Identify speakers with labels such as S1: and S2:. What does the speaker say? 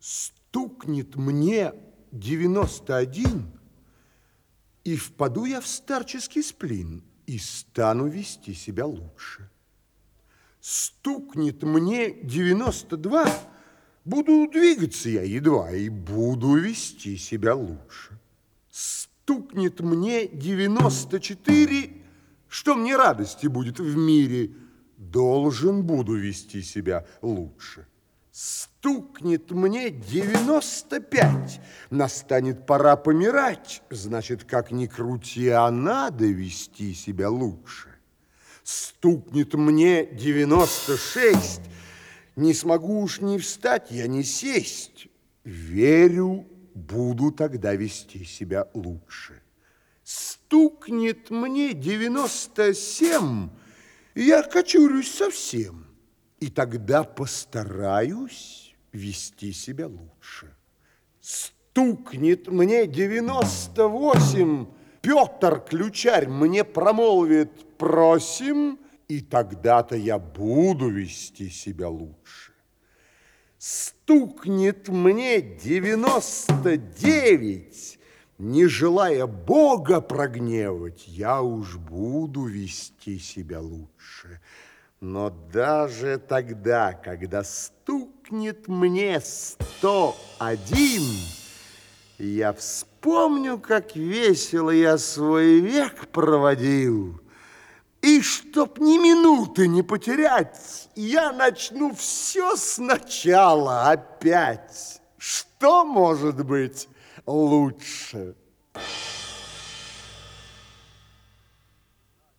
S1: Стукнет мне 91, и впаду я в старческий сплин, и стану вести себя лучше. Стукнет мне 92, буду двигаться я едва, и буду вести себя лучше. Стукнет мне 94, что мне радости будет в мире, должен буду вести себя лучше. Стукнет мне 95, настанет пора помирать, значит, как ни крути, а надо вести себя лучше. Стукнет мне 96, не смогу уж ни встать, я ни сесть, верю, буду тогда вести себя лучше. Стукнет мне 97, я кочурюсь совсем, и тогда постараюсь вести себя лучше. Стукнет мне 98, Петр Ключарь мне промолвит: просим, и тогда-то я буду вести себя лучше. Стукнет мне 99, не желая Бога прогневать, я уж буду вести себя лучше. Но даже тогда, когда стукнет мне 101, я вспомню, как весело я свой век проводил, и чтоб ни минуты не потерять, я начну все сначала опять. Что может быть лучше?